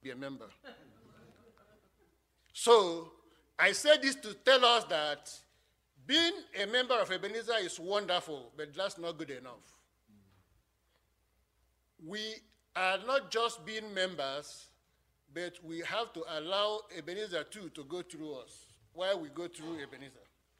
be a member. So, I say this to tell us that being a member of Ebenezer is wonderful, but that's not good enough. We are not just being members, but we have to allow Ebenezer too to go through us while we go through Ebenezer.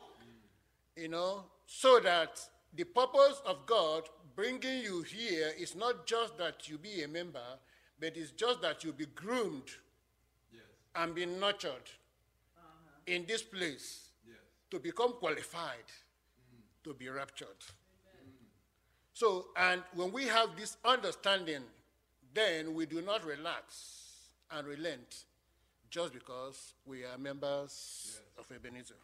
So that the purpose of God bringing you here is not just that you be a member, but it's just that you be groomed and be nurtured in this place to become qualified to be raptured. So, and when we have this understanding, then we do not relax and relent just because we are members of Ebenezer.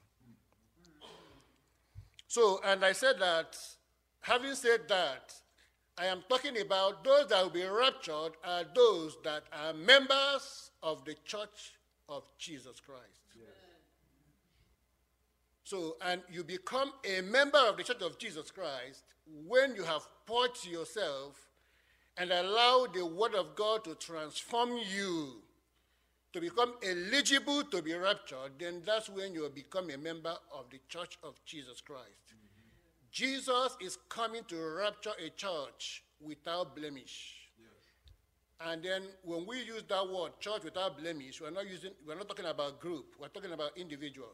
So, and I said that, having said that, I am talking about those that will be raptured are those that are members of the Church of Jesus Christ. Yes. So, and you become a member of the Church of Jesus Christ when you have purged yourself and allow the Word of God to transform you to become eligible to be raptured. Then that's when you become a member of the Church of Jesus Christ. Jesus is coming to rapture a church without blemish. Yes. And then when we use that word, church without blemish, we're not talking about group, we're talking about individuals.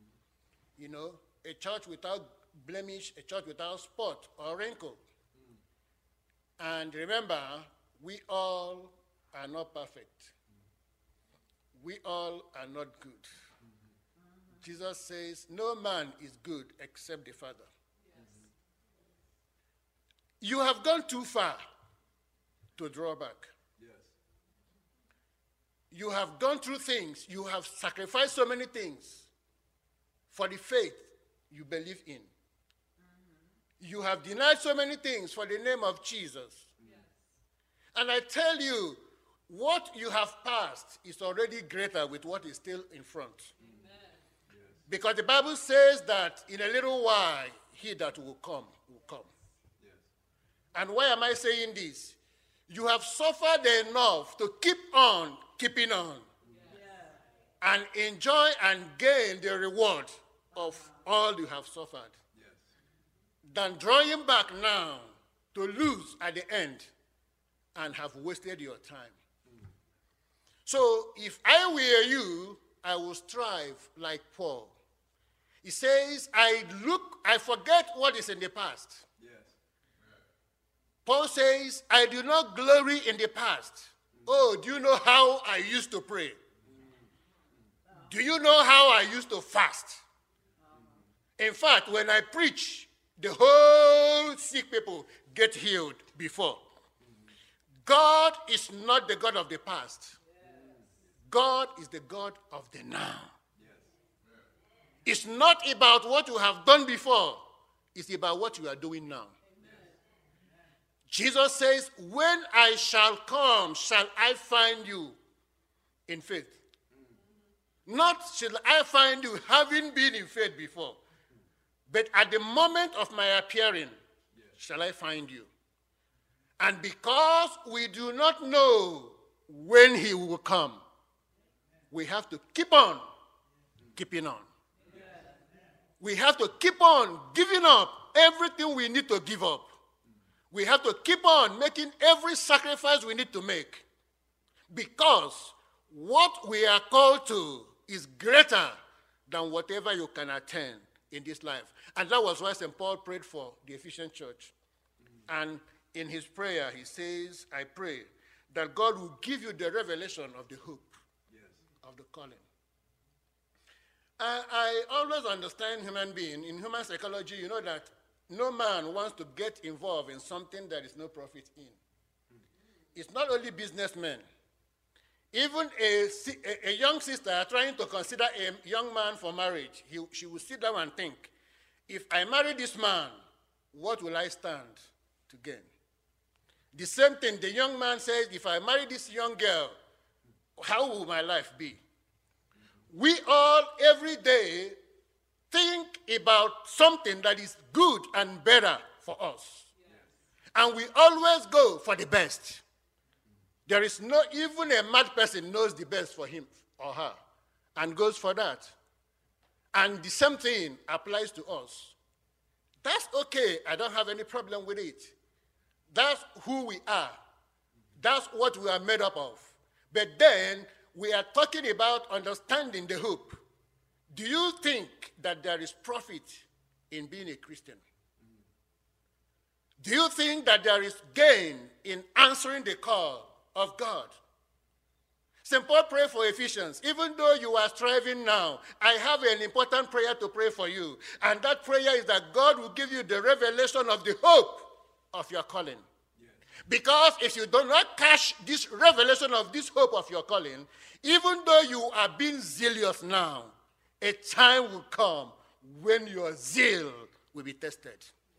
A church without blemish, a church without spot or wrinkle. And remember, we all are not perfect. We all are not good. Jesus says, no man is good except the Father. You have gone too far to draw back. Yes. You have gone through things. You have sacrificed so many things for the faith you believe in. You have denied so many things for the name of Jesus. Yes. And I tell you, what you have passed is already greater with what is still in front. Amen. Yes. Because the Bible says that in a little while, he that will come will come. And why am I saying this? You have suffered enough to keep on keeping on. Yeah. And enjoy and gain the reward of all you have suffered. Yes. Than drawing back now to lose at the end and have wasted your time. So if I were you, I will strive like Paul. He says, I forget what is in the past. Paul says, I do not glory in the past. Oh, do you know how I used to pray? Do you know how I used to fast? In fact, when I preach, the whole sick people get healed before. God is not the God of the past. God is the God of the now. It's not about what you have done before. It's about what you are doing now. Jesus says, when I shall come, shall I find you in faith? Not shall I find you having been in faith before, but at the moment of my appearing, shall I find you. And because we do not know when he will come, we have to keep on keeping on. We have to keep on giving up everything we need to give up. We have to keep on making every sacrifice we need to make, because what we are called to is greater than whatever you can attain in this life. And that was why St. Paul prayed for the Ephesian church. And in his prayer, he says, I pray that God will give you the revelation of the hope of the calling. I always understand human being. In human psychology, you know that no man wants to get involved in something there is no profit in. It's not only businessmen. Even a young sister trying to consider a young man for marriage, she will sit down and think, if I marry this man, what will I stand to gain? The same thing, the young man says, if I marry this young girl, how will my life be? We all, every day, think about something that is good and better for us. Yes. And we always go for the best. There is no, even a mad person knows the best for him or her and goes for that. And the same thing applies to us. That's okay. I don't have any problem with it. That's who we are. That's what we are made up of. But then we are talking about understanding the hope. Do you think that there is profit in being a Christian? Do you think that there is gain in answering the call of God? St. Paul prayed for Ephesians. Even though you are striving now, I have an important prayer to pray for you. And that prayer is that God will give you the revelation of the hope of your calling. Yes. Because if you do not catch this revelation of this hope of your calling, even though you are being zealous now, a time will come when your zeal will be tested.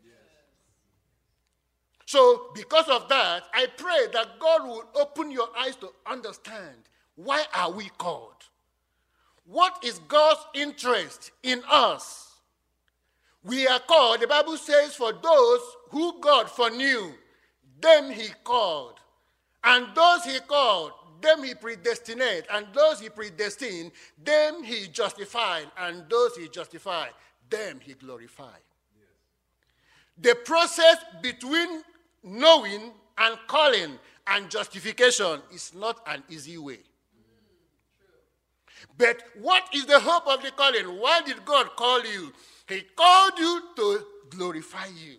So, because of that, I pray that God will open your eyes to understand, why are we called? What is God's interest in us? We are called, the Bible says, for those who God foreknew, them he called. And those he called, them he predestinated. And those he predestined, them he justified. And those he justified, them he glorified. Yes. The process between knowing and calling and justification is not an easy way. But what is the hope of the calling? Why did God call you? He called you to glorify you.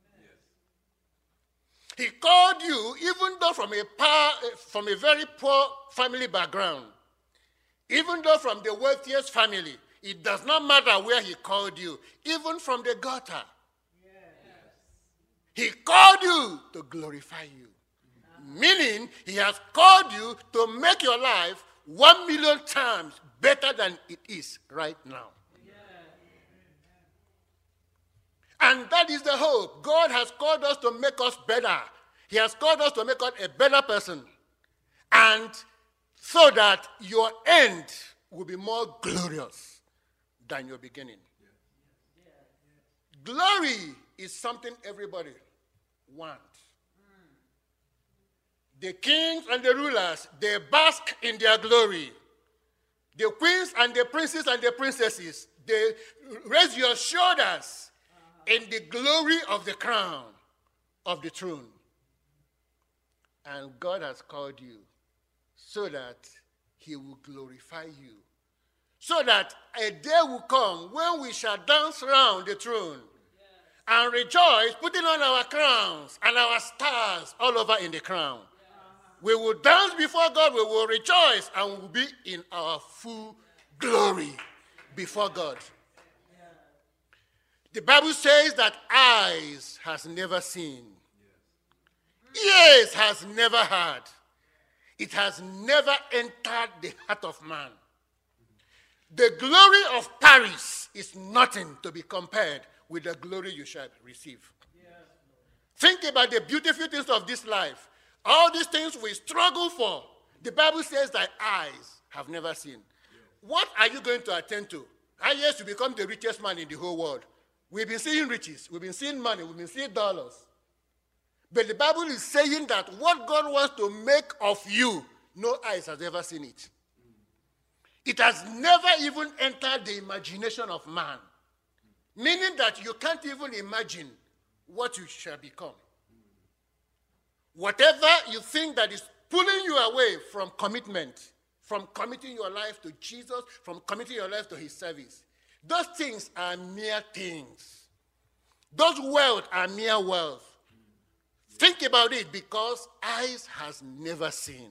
He called you even though from a very poor family background, even though from the wealthiest family. It does not matter where he called you, even from the gutter. He called you to glorify you. Meaning, he has called you to make your life 1,000,000 times better than it is right now. And that is the hope. God has called us to make us better. He has called us to make us a better person. And so that your end will be more glorious than your beginning. Glory is something everybody wants. The kings and the rulers, they bask in their glory. The queens and the princes and the princesses, they raise your shoulders in the glory of the crown of the throne. And God has called you so that he will glorify you. So that a day will come when we shall dance around the throne and rejoice, putting on our crowns and our stars all over in the crown. We will dance before God, we will rejoice, and we will be in our full glory before God. The Bible says that eyes has never seen, ears has never heard, it has never entered the heart of man. The glory of Paris is nothing to be compared with the glory you shall receive. Think about the beautiful things of this life. All these things we struggle for. The Bible says that eyes have never seen. What are you going to attend to? Yes, you become the richest man in the whole world. We've been seeing riches. We've been seeing money. We've been seeing dollars. But the Bible is saying that what God wants to make of you, no eyes has ever seen it. It has never even entered the imagination of man. Meaning that you can't even imagine what you shall become. Whatever you think that is pulling you away from commitment, from committing your life to Jesus, from committing your life to his service, those things are mere things. Those wealth are mere wealth. Think about it, because eyes has never seen,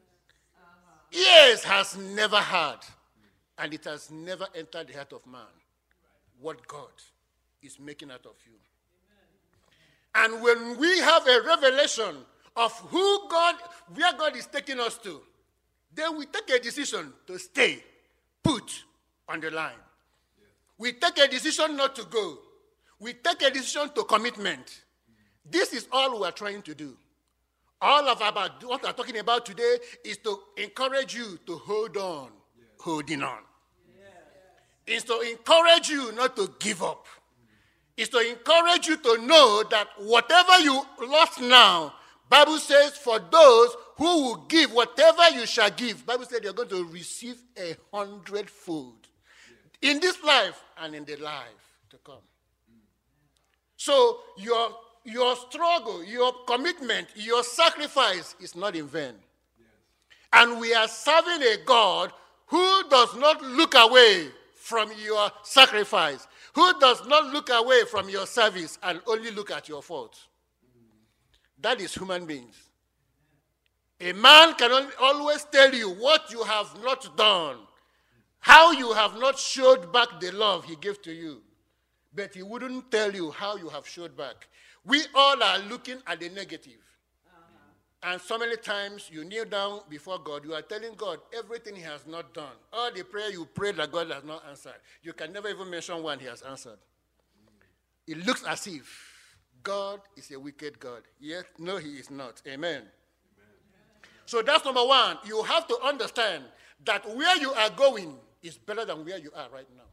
ears has never heard, and it has never entered the heart of man what God is making out of you. And when we have a revelation of who God, where God is taking us to, then we take a decision to stay, put on the line. We take a decision not to go. We take a decision to commitment. This is all we are trying to do. All of about what we're talking about today is to encourage you to hold on, holding on. It's to encourage you not to give up. It's to encourage you to know that whatever you lost now, Bible says, for those who will give whatever you shall give. Bible said you're going to receive 100-fold in this life and in the life to come. So your struggle, your commitment, your sacrifice is not in vain. And we are serving a God who does not look away from your sacrifice, who does not look away from your service and only look at your fault. That is human beings. A man can always tell you what you have not done, how you have not showed back the love he gave to you, but he wouldn't tell you how you have showed back. We all are looking at the negative. And so many times you kneel down before God, you are telling God everything he has not done. All the prayer you prayed that God has not answered. You can never even mention one he has answered. It looks as if God is a wicked God. Yet, no, he is not. Amen. So that's number one. You have to understand that where you are going is better than where you are right now.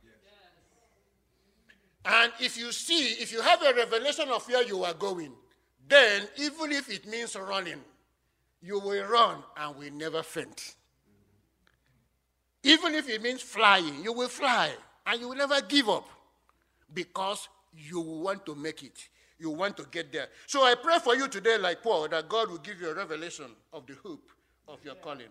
And if you have a revelation of where you are going, then even if it means running, you will run and will never faint. Even if it means flying, you will fly and you will never give up because you want to make it. You want to get there. So I pray for you today, like Paul, that God will give you a revelation of the hope of your calling.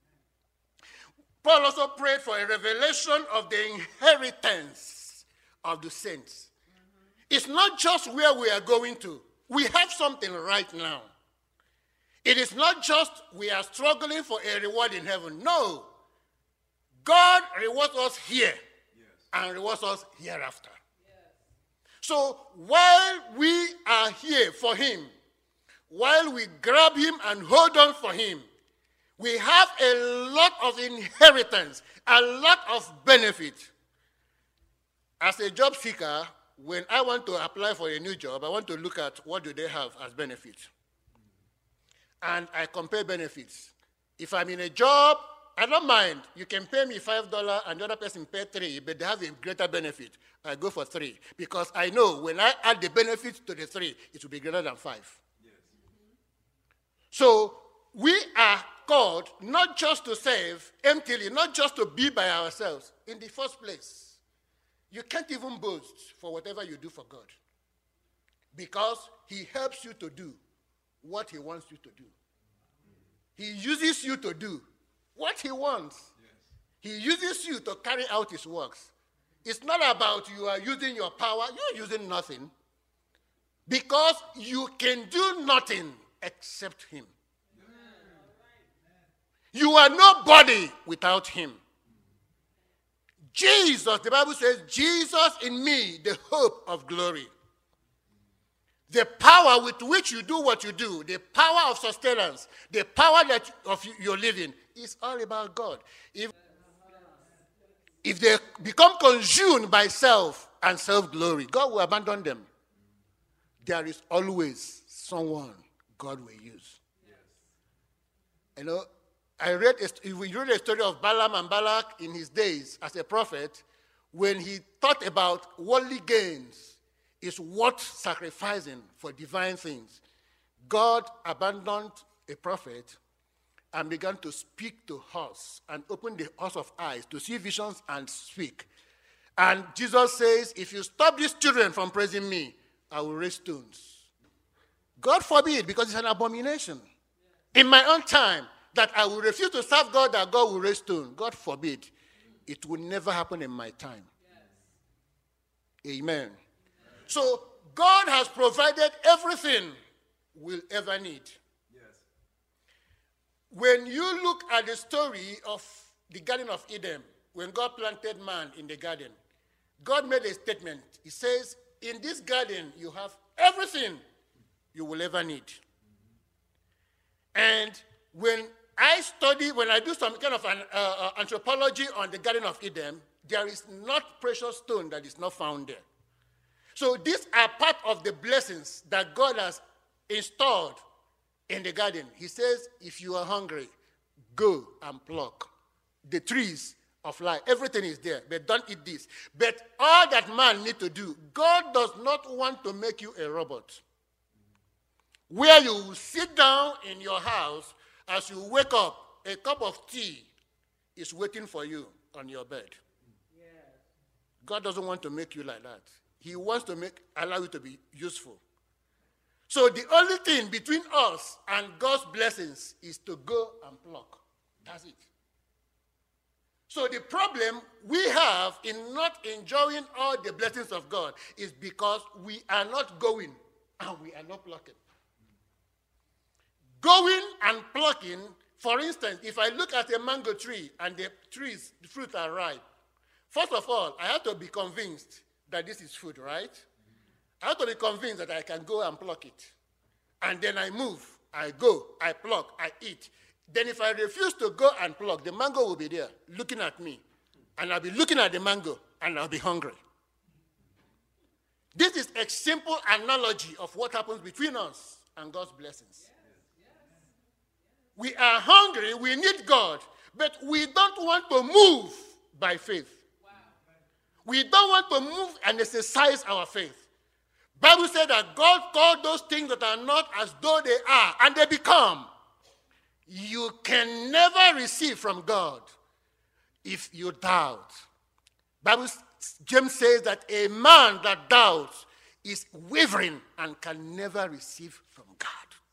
Paul also prayed for a revelation of the inheritance of the saints. It's not just where we are going to. We have something right now. It is not just we are struggling for a reward in heaven. No. God rewards us here and rewards us hereafter. So while we are here for him, while we grab him and hold on for him, we have a lot of inheritance, a lot of benefit. As a job seeker, when I want to apply for a new job, I want to look at what do they have as benefits. And I compare benefits. If I'm in a job, I don't mind. You can pay me $5 and the other person pay $3, but they have a greater benefit. I go for 3 because I know when I add the benefits to the 3, it will be greater than 5. Yes. So we are called not just to serve emptily, not just to be by ourselves. In the first place, you can't even boast for whatever you do for God because he helps you to do what he wants you to do. He uses you to do what he wants. Yes. He uses you to carry out his works. It's not about you are using your power. You're using nothing because you can do nothing except him. You are nobody without him. Jesus, the Bible says, Jesus in me, the hope of glory. The power with which you do what you do, the power of sustenance, the power that of your living is all about God. If they become consumed by self and self-glory, God will abandon them. There is always someone God will use. Yes. You know, we read a story of Balaam and Balak in his days as a prophet when he thought about worldly gains is worth sacrificing for divine things. God abandoned a prophet and began to speak to us and open the eyes of eyes to see visions and speak. And Jesus says, if you stop these children from praising me, I will raise stones. God forbid, because it's an abomination. In my own time, that I will refuse to serve God, that God will raise stones. God forbid. It will never happen in my time. Yes. Amen. So God has provided everything we'll ever need. Yes. When you look at the story of the Garden of Eden, when God planted man in the garden, God made a statement. He says, in this garden, you have everything you will ever need. And when I do some kind of anthropology on the Garden of Eden, there is not precious stone that is not found there. So these are part of the blessings that God has installed in the garden. He says, if you are hungry, go and pluck the trees of life. Everything is there, but don't eat this. But all that man needs to do, God does not want to make you a robot where you sit down in your house As you wake up, a cup of tea is waiting for you on your bed. Yes. God doesn't want to make you like that. He wants to allow you to be useful. So the only thing between us and God's blessings is to go and pluck. That's it. So the problem we have in not enjoying all the blessings of God is because we are not going and we are not plucking. Going and plucking, for instance, if I look at a mango tree and the fruit are ripe, first of all, I have to be convinced that this is food, right? I have to be convinced that I can go and pluck it. And then I move, I go, I pluck, I eat. Then if I refuse to go and pluck, the mango will be there looking at me. And I'll be looking at the mango and I'll be hungry. This is a simple analogy of what happens between us and God's blessings. We are hungry, we need God, but we don't want to move by faith. We don't want to move and exercise our faith. Bible said that God called those things that are not as though they are, and they become. You can never receive from God if you doubt. James says that a man that doubts is wavering and can never receive from God.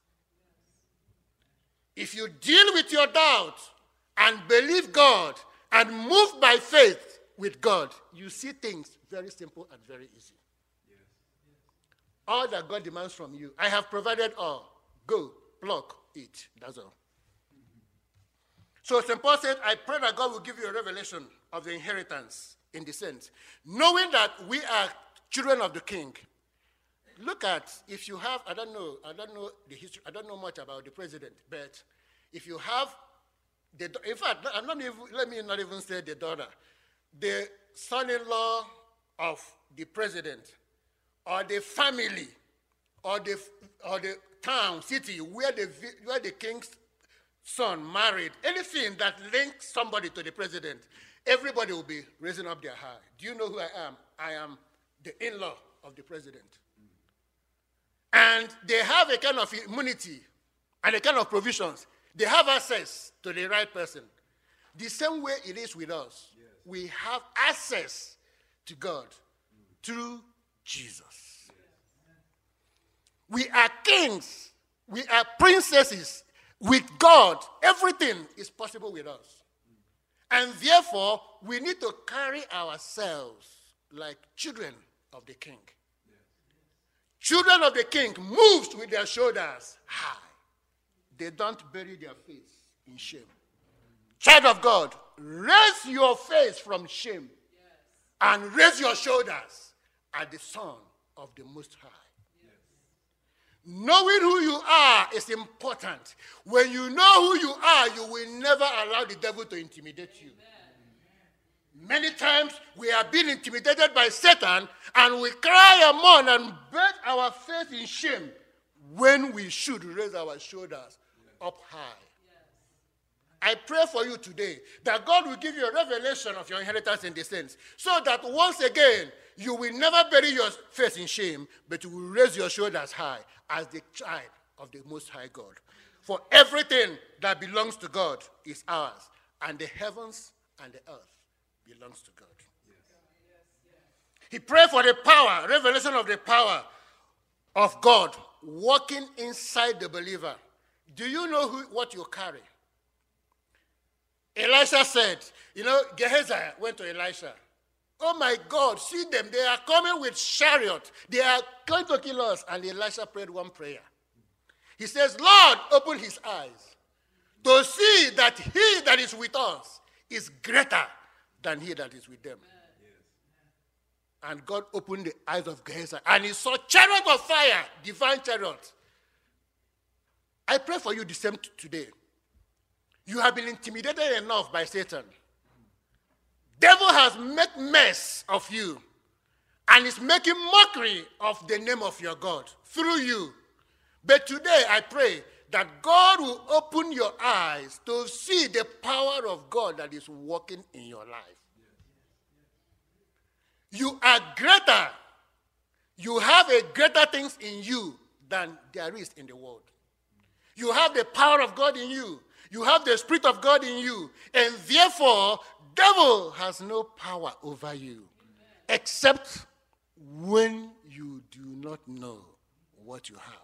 If you deal with your doubt and believe God and move by faith with God, you see things very simple and very easy. Yes. All that God demands from you, I have provided all. Go, pluck, eat. That's all. So St. Paul said, I pray that God will give you a revelation of the inheritance in the sense. Knowing that we are children of the King. Look at, if you have, I don't know the history, I don't know much about the president, but if you have, in fact, let me not even say the daughter, the son-in-law of the president, or the family, or the town, city, where the king's son married, anything that links somebody to the president, everybody will be raising up their hand. Do you know who I am? I am the in-law of the president. And they have a kind of immunity and a kind of provisions. They have access to the right person. The same way it is with us. Yes. We have access to God through Jesus. Yes. We are kings. We are princesses. With God, everything is possible with us. And therefore, we need to carry ourselves like children of the King. Children of the King moves with their shoulders high. They don't bury their face in shame. Child of God, raise your face from shame and raise your shoulders at the Son of the Most High. Knowing who you are is important. When you know who you are, you will never allow the devil to intimidate you. Many times we have been intimidated by Satan and we cry and mourn and bury our face in shame when we should raise our shoulders up high. I pray for you today that God will give you a revelation of your inheritance in the saints so that once again you will never bury your face in shame, but you will raise your shoulders high as the child of the Most High God. For everything that belongs to God is ours, and the heavens and the earth belongs to God. Yes. He prayed for the power, revelation of the power of God working inside the believer. Do you know what you carry? Elisha said, Gehazi went to Elisha. Oh my God, see them. They are coming with chariot. They are going to kill us. And Elisha prayed one prayer. He says, Lord, open his eyes to see that he that is with us is greater than he that is with them. Yes. And God opened the eyes of Gehazi, and he saw chariot of fire, divine chariot. I pray for you the same today. You have been intimidated enough by Satan. Devil has made mess of you and is making mockery of the name of your God through you. But today I pray that God will open your eyes to see the power of God that is working in your life. You are greater. You have a greater things in you than there is in the world. You have the power of God in you. You have the Spirit of God in you. And therefore, devil has no power over you. Except when you do not know what you have.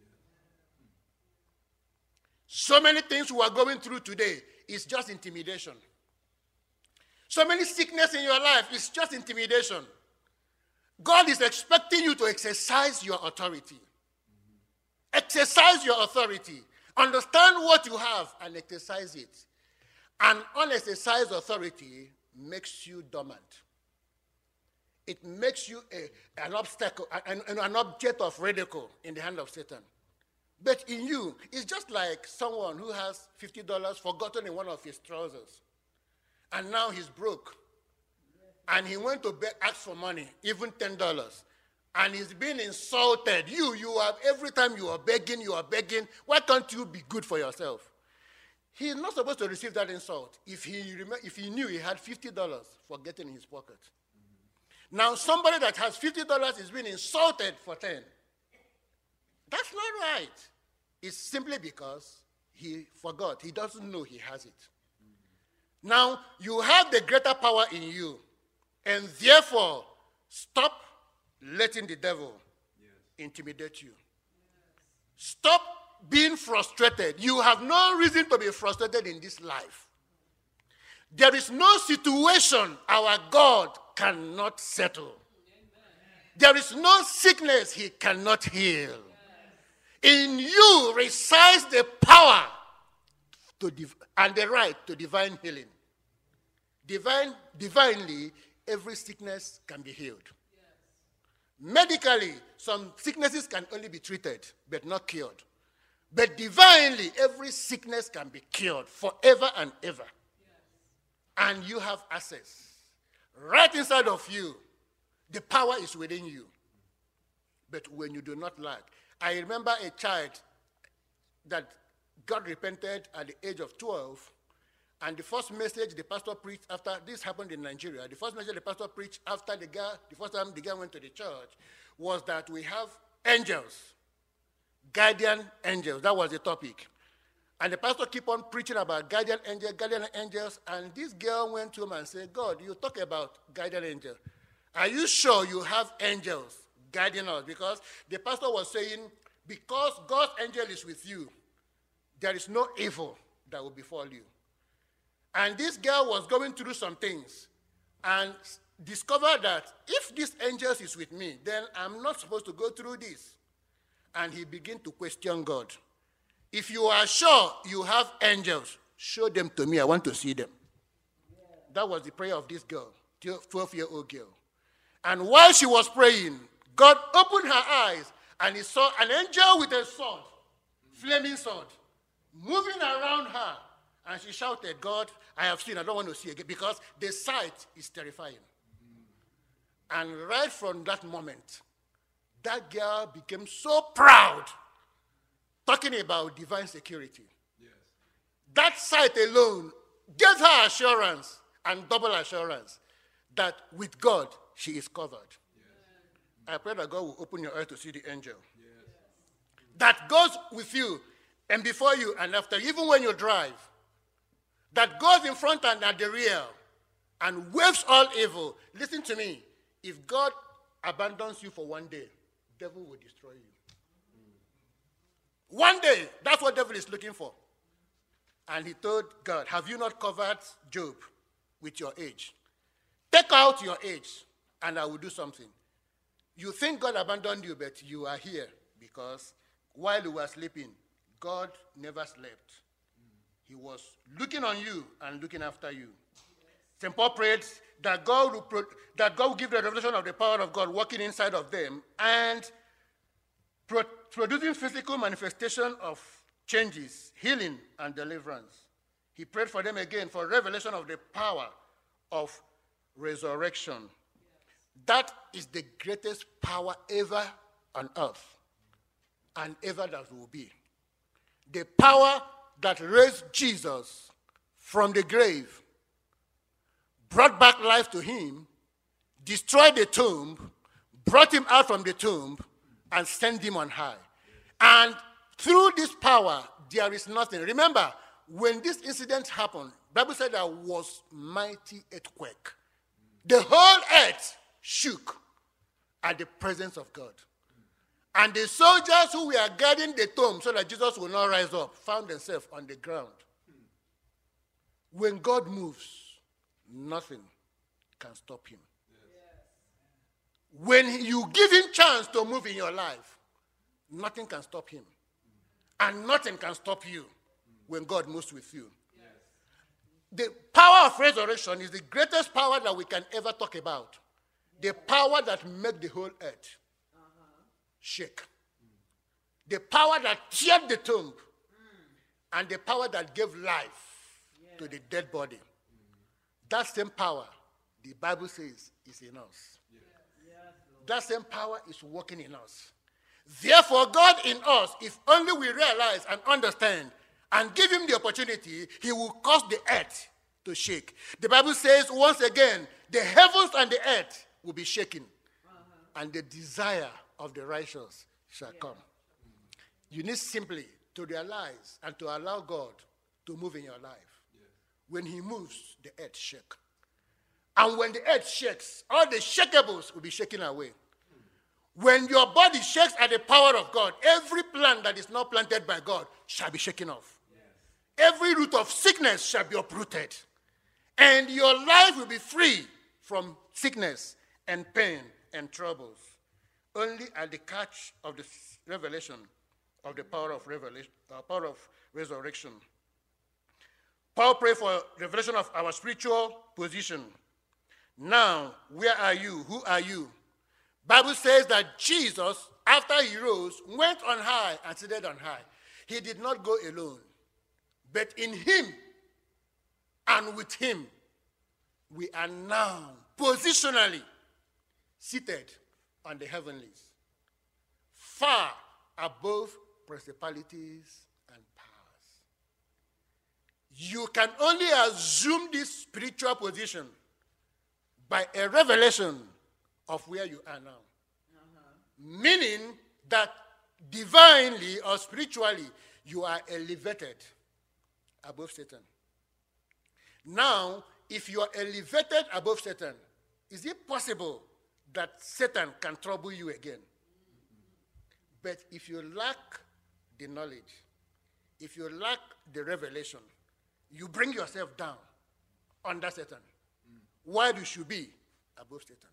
So many things we are going through today is just intimidation. So many sickness in your life is just intimidation. God is expecting you to exercise your authority. Exercise your authority. Understand what you have and exercise it. An unexercised authority makes you dormant. It makes you an obstacle, an object of ridicule in the hand of Satan. But in you, it's just like someone who has $50 forgotten in one of his trousers. And now he's broke. And he went to ask for money, even $10. And he's being insulted. You are, every time you are begging. Why can't you be good for yourself? He's not supposed to receive that insult if he knew he had $50 forgotten in his pocket. Now somebody that has $50 is being insulted for 10. That's not right. It's simply because he forgot. He doesn't know he has it. Now, you have the greater power in you. And therefore, stop letting the devil intimidate you. Stop being frustrated. You have no reason to be frustrated in this life. There is no situation our God cannot settle. There is no sickness he cannot heal. In you resides the power and the right to divine healing. Divinely, every sickness can be healed. Medically, some sicknesses can only be treated, but not cured. But divinely, every sickness can be cured forever and ever. And you have access. Right inside of you, the power is within you. But when you do not lack. I remember a child that got repented at the age of 12, and the first message the pastor preached after, this happened in Nigeria, the first message the pastor preached after the first time the guy went to the church was that we have angels, guardian angels. That was the topic. And the pastor kept on preaching about guardian angels, and this girl went to him and said, God, you talk about guardian angels. Are you sure you have angels guiding us? Because the pastor was saying, because God's angel is with you, there is no evil that will befall you. And this girl was going through some things and discovered that if this angel is with me, then I'm not supposed to go through this. And he began to question God. If you are sure you have angels, show them to me. I want to see them. That was the prayer of this girl, 12-year-old girl. And while she was praying, God opened her eyes and he saw an angel with a sword, flaming sword, moving around her. And she shouted, God, I have seen, I don't want to see again, because the sight is terrifying. And right from that moment, that girl became so proud, talking about divine security. Yes. That sight alone gave her assurance and double assurance that with God, she is covered. Yes. I pray that God will open your eyes to see the angel. Yes. That goes with you and before you and after, even when you drive. That goes in front and at the rear and waves all evil. Listen to me. If God abandons you for one day, devil will destroy you. One day, that's what devil is looking for. And he told God, have you not covered Job with your age? Take out your age and I will do something. You think God abandoned you, but you are here because while you were sleeping, God never slept. He was looking on you and looking after you. St. Paul prayed that God will give the revelation of the power of God working inside of them and producing physical manifestation of changes, healing, and deliverance. He prayed for them again for revelation of the power of resurrection. That is the greatest power ever on earth and ever that will be. The power that raised Jesus from the grave, brought back life to him, destroyed the tomb, brought him out from the tomb, and sent him on high. And through this power, there is nothing. Remember, when this incident happened, the Bible said there was mighty earthquake. The whole earth shook at the presence of God. And the soldiers who were guarding the tomb so that Jesus will not rise up found themselves on the ground. When God moves, nothing can stop him. When you give him chance to move in your life, nothing can stop him. And nothing can stop you when God moves with you. The power of resurrection is the greatest power that we can ever talk about. The power that makes the whole earth shake. The power that teared the tomb. And the power that gave life to the dead body. That same power, the Bible says, is in us. That same power is working in us. Therefore, God in us, if only we realize and understand and give him the opportunity, he will cause the earth to shake. The Bible says, once again, the heavens and the earth will be shaken, and the desire of the righteous shall come. You need simply to realize and to allow God to move in your life. When he moves, the earth shakes. And when the earth shakes, all the shakables will be shaken away. When your body shakes at the power of God, every plant that is not planted by God shall be shaken off. Every root of sickness shall be uprooted. And your life will be free from sickness and pain and troubles. Only at the catch of the revelation of the power of resurrection. Paul prayed for revelation of our spiritual position. Now, where are you? Who are you? Bible says that Jesus, after he rose, went on high and seated on high. He did not go alone. But in him and with him, we are now positionally seated on the heavenlies, far above principalities and powers. You can only assume this spiritual position by a revelation of where you are now. Meaning that divinely or spiritually, you are elevated above Satan. Now, if you are elevated above Satan, is it possible that Satan can trouble you again? But if you lack the knowledge, if you lack the revelation, you bring yourself down under Satan. While you should be above Satan.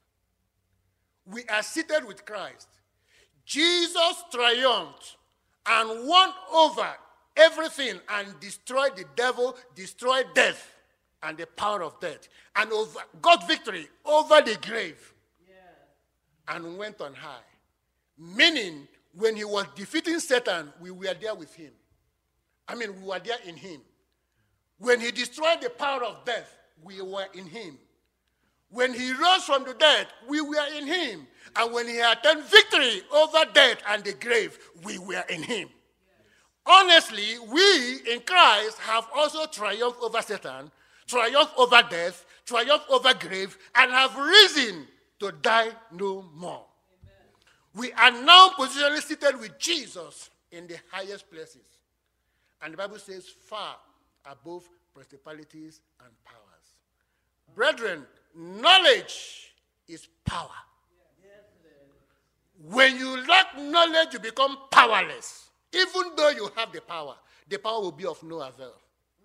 We are seated with Christ. Jesus triumphed and won over everything and destroyed the devil, destroyed death and the power of death, and got victory over the grave and went on high. Meaning, when he was defeating Satan, we were there with him. We were there in him. When he destroyed the power of death, we were in him. When he rose from the dead, we were in him. And when he attained victory over death and the grave, we were in him. Honestly, we in Christ have also triumphed over Satan, triumphed over death, triumphed over grave, and have risen to die no more. Amen. We are now positionally seated with Jesus in the highest places. And the Bible says far above principalities and powers. Brethren, knowledge is power. When you lack knowledge, you become powerless. Even though you have the power will be of no avail.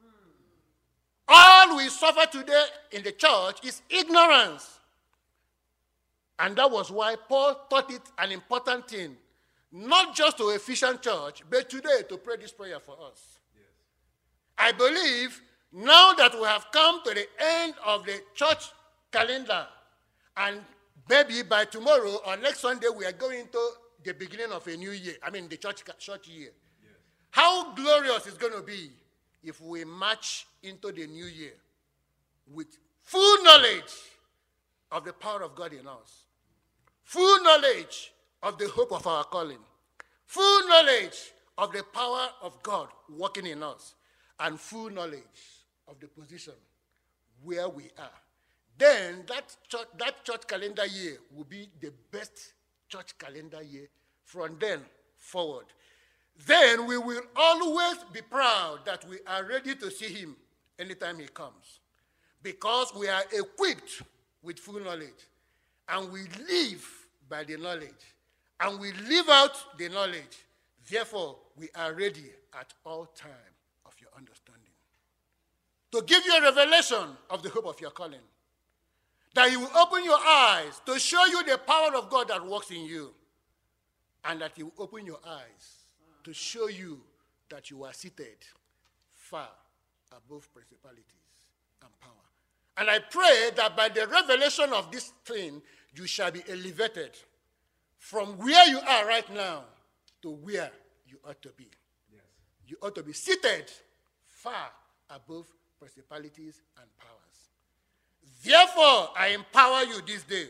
All we suffer today in the church is ignorance. And that was why Paul taught it an important thing, not just to Ephesian church, but today to pray this prayer for us. Yes. I believe now that we have come to the end of the church calendar, and maybe by tomorrow or next Sunday we are going to the beginning of a new year, the church year. Yes. How glorious it's going to be if we march into the new year with full knowledge of the power of God in us, full knowledge of the hope of our calling, full knowledge of the power of God working in us, and full knowledge of the position where we are. Then that church calendar year will be the best church calendar year from then forward. then we will always be proud that we are ready to see him anytime he comes, because we are equipped with full knowledge, and we live by the knowledge, and we live out the knowledge. Therefore, we are ready at all time of your understanding, to give you a revelation of the hope of your calling, that he will open your eyes to show you the power of God that works in you, and that he will open your eyes to show you that you are seated far above principalities and power. And I pray that by the revelation of this thing, you shall be elevated from where you are right now to where you ought to be. Yes. You ought to be seated far above principalities and powers. Therefore, I empower you this day.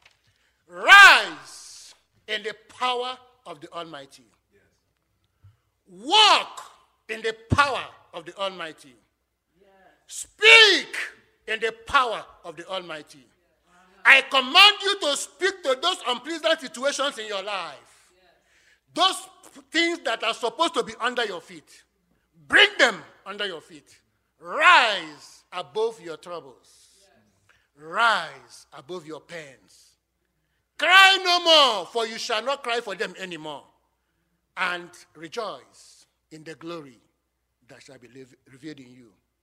Rise in the power of the Almighty. Walk in the power of the Almighty. Yes. Speak in the power of the Almighty. Yes. I command you to speak to those unpleasant situations in your life. Yes. Those things that are supposed to be under your feet. Bring them under your feet. Rise above your troubles. Yes. Rise above your pains. Cry no more, for you shall not cry for them anymore. And rejoice in the glory that shall be revealed in you.